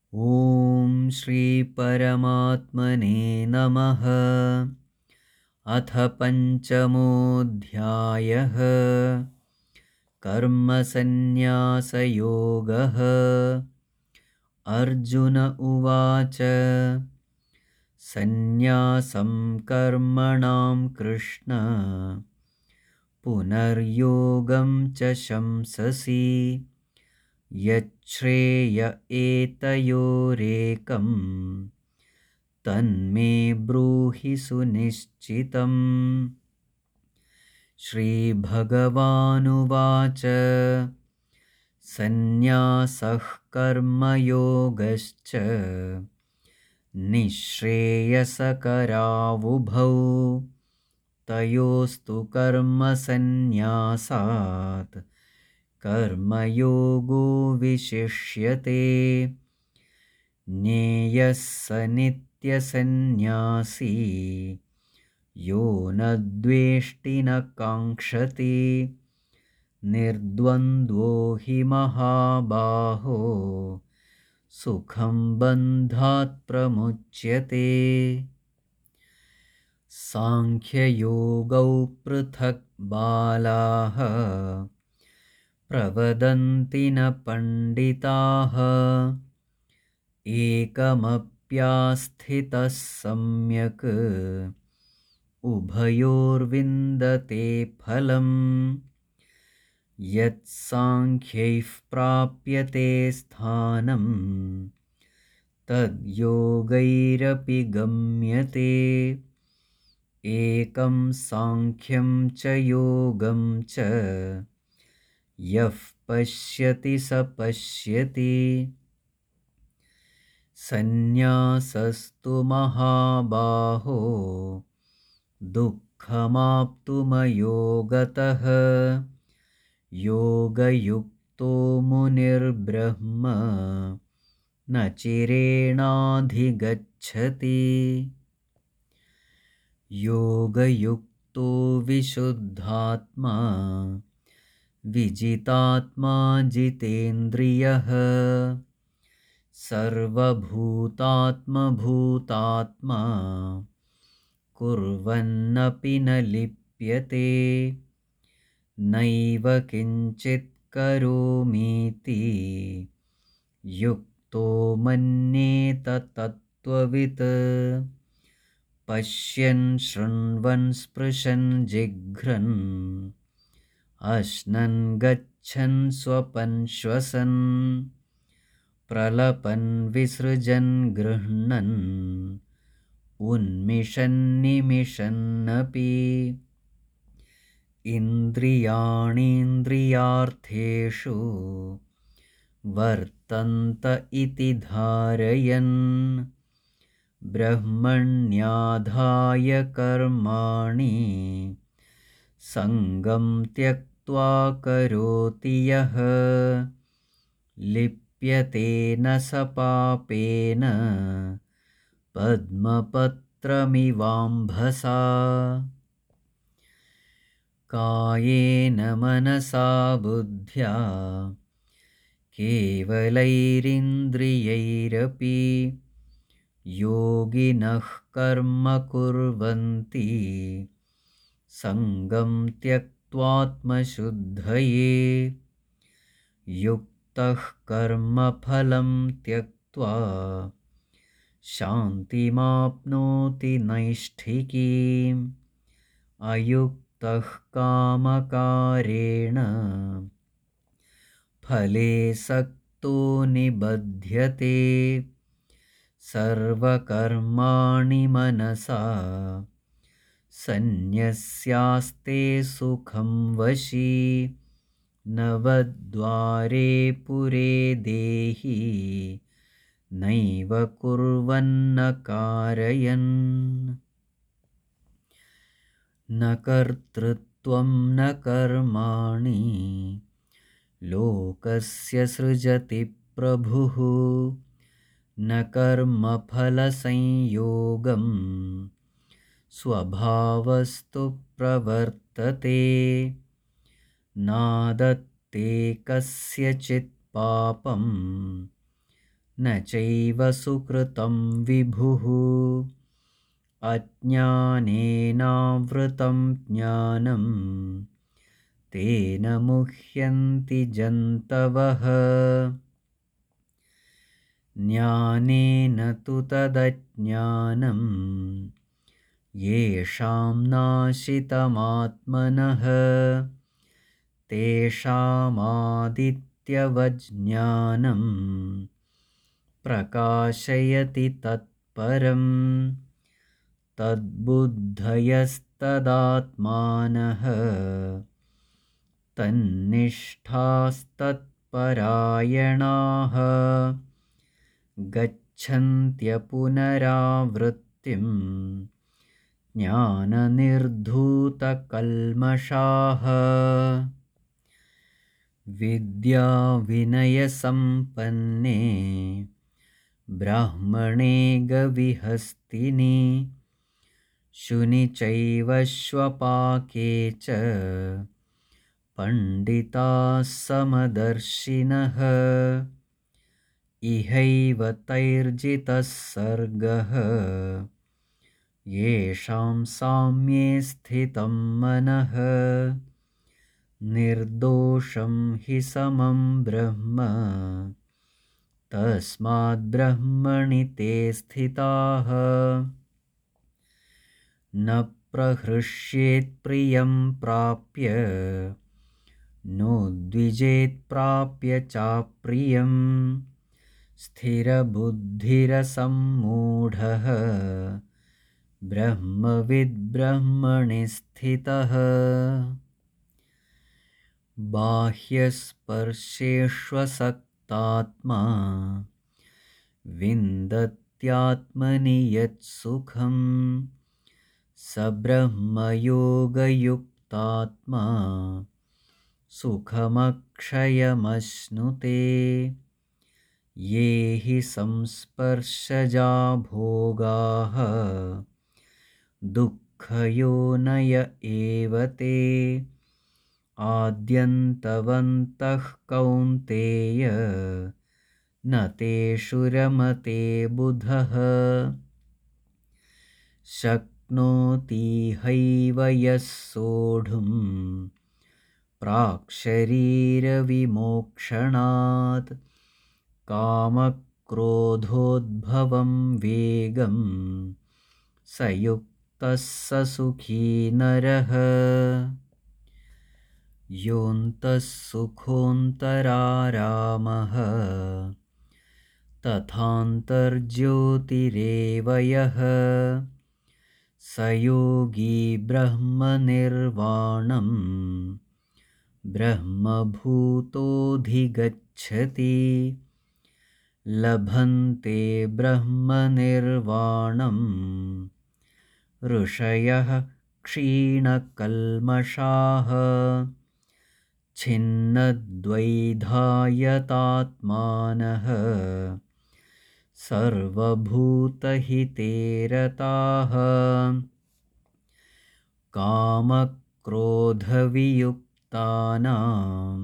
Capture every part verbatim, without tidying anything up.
ॐ श्री परमात्मने नमः। अथ पञ्चमोऽध्यायः। कर्मसन्न्यासयोगः। अर्जुन उवाच सन्न्यासं कर्मणां कृष्ण पुनर्योगं च शंससि यच्छ्रेय एतयोरेकम् तन्मे ब्रूहि सुनिश्चितम्। श्रीभगवानुवाच सन्न्यासः कर्मयोगश्च निःश्रेयसकरावुभौ तयोस्तु कर्मसन्न्यासात् कर्मयोगो विशिष्यते। ज्ञेयः स नित्यसन्न्यासी यो न द्वेष्टि न काङ्क्षति निर्द्वन्द्वो हि महाबाहो सुखं बन्धात् प्रमुच्यते। सांख्ययोगौ पृथक् बालाः प्रवदन्ति न पण्डिताः एकमप्यास्थितः सम्यक् उभयोर्विन्दते फलम्। यत्साङ्ख्यैः प्राप्यते स्थानं तद्योगैरपि गम्यते। एकं साङ्ख्यं च योगं च यः पश्यति स पश्यति। सन्न्यासस्तु महाबाहो दुःखमाप्तुमयोगतः योगयुक्तो मुनिर्ब्रह्म न चिरेणाधिगच्छति। योगयुक्तो विशुद्धात्मा विजितात्मा जितेन्द्रियः सर्वभूतात्मभूतात्मा कुर्वन्नपि न लिप्यते। नैव किञ्चित् करोमीति युक्तो मन्येत तत्त्ववित्। पश्यन् शृण्वन् स्पृशन् जिघ्रन् अश्नन् गच्छन् स्वपन् श्वसन् प्रलपन् विसृजन् गृह्णन् उन्मिषन् निमिषन्नपि। इन्द्रियाणीन्द्रियार्थेषु वर्तन्त इति धारयन् ब्रह्मण्याधाय कर्माणि सङ्गं त्यक्त्वा करोति यः लिप्यतेन स पापेन पद्मपत्रमिवाम्भसा। कायेन मनसा बुद्ध्या केवलैरिन्द्रियैरपि योगिनः कर्म कुर्वन्ति सङ्गं त्यक्त्वात्मशुद्धये। युक्तः कर्मफलं त्यक्त्वा शान्तिमाप्नोति नैष्ठिकीम्। अयुक्तः कामकारेण फले सक्तो निबध्यते। सर्वकर्माणि मनसा सन्न्यस्यास्ते सुखं वशी। नवद्वारे पुरे देहि नैव कुर्वन्न कारयन्। न कर्तृत्वं न कर्माणि लोकस्य सृजति प्रभुः। न कर्मफलसंयोगं स्वभावस्तु प्रवर्तते। नादत्ते कस्यचित् पापं न चैव सुकृतं विभुः अज्ञानेनावृतं ज्ञानं तेन मुह्यन्ति जन्तवः ज्ञानेन तु तदज्ञानं येषां नाशितमात्मनः तेषामादित्यवज्ञानं प्रकाशयति तत्परं तद्बुद्धयस्तदात्मानः तन्निष्ठास्तत्परायणाः गच्छन्त्यपुनरावृत्तिं ज्ञाननिर्धूतकल्मषाः विद्याविनयसम्पन्ने ब्राह्मणे गविहस्तिनि शुनि चैव श्वपाके च पण्डिताः समदर्शिनः इहैव तैर्जितः सर्गः येषां साम्ये स्थितं मनः निर्दोषं हि समं ब्रह्म तस्माद्ब्रह्मणि ते स्थिताः न प्रहृष्येत् प्रियं प्राप्य नोद्विजेत् प्राप्य चाप्रियं स्थिरबुद्धिरसम्मूढः ब्रह्मविद्ब्रह्मणि स्थितः बाह्यस्पर्शेष्वसक्तात्मा विन्दत्यात्मनि यत्सुखं स ब्रह्मयोगयुक्तात्मा सुखमक्षयमश्नुते ये हि संस्पर्शजा भोगाः दुःखयोनय एव ते आद्यन्तवन्तः कौन्तेय न तेषु रमते बुधः शक्नोति हैव यः सोढुं प्राक्शरीरविमोक्षणात् कामक्रोधोद्भवं वेगं स युक्तः स सुखी नरः योऽन्तः सुखोऽन्तरारामः तथान्तर्ज्योतिरेव यः स योगी ब्रह्मनिर्वाणं ब्रह्मभूतोऽधिगच्छति लभन्ते ब्रह्मनिर्वाणं ऋषयः क्षीणकल्मषाः छिन्नद्वैधायतात्मानः सर्वभूतहिते रताः कामक्रोधवियुक्तानां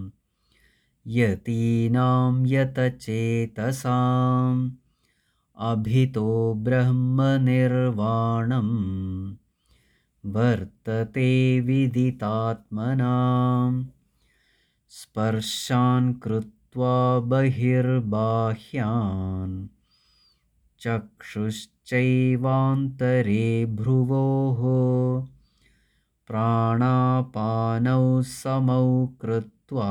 यतीनां यतचेतसाम् अभितो ब्रह्मनिर्वाणं वर्तते विदितात्मनां स्पर्शान् कृत्वा बहिर्बाह्यान् चक्षुश्चैवान्तरे भ्रुवोः प्राणापानौ समौ कृत्वा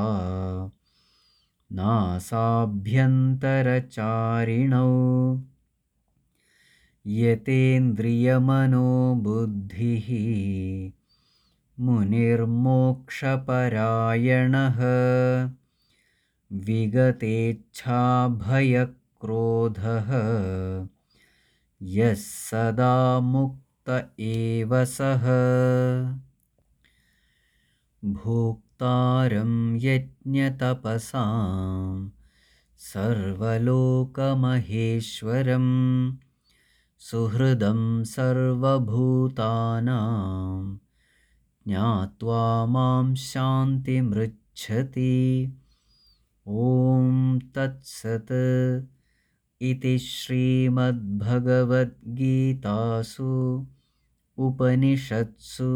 नासाभ्यन्तरचारिणौ यतेन्द्रियमनोबुद्धिः मुनिर्मोक्षपरायणः विगतेच्छाभयक्रोधः यः सदा मुक्त एव सः भोक्तारं यज्ञतपसां सर्वलोकमहेश्वरं सुहृदं सर्वभूतानां ज्ञात्वा मां शान्तिमृच्छति। ॐ तत्सत् इति श्रीमद्भगवद्गीतासु उपनिषत्सु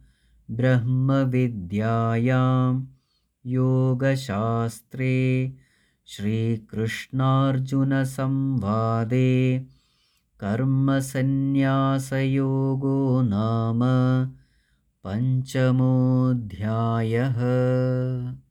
ब्रह्मविद्यायां योगशास्त्रे श्रीकृष्णार्जुनसंवादे कर्मसन्न्यासयोगो नाम पञ्चमोऽध्यायः।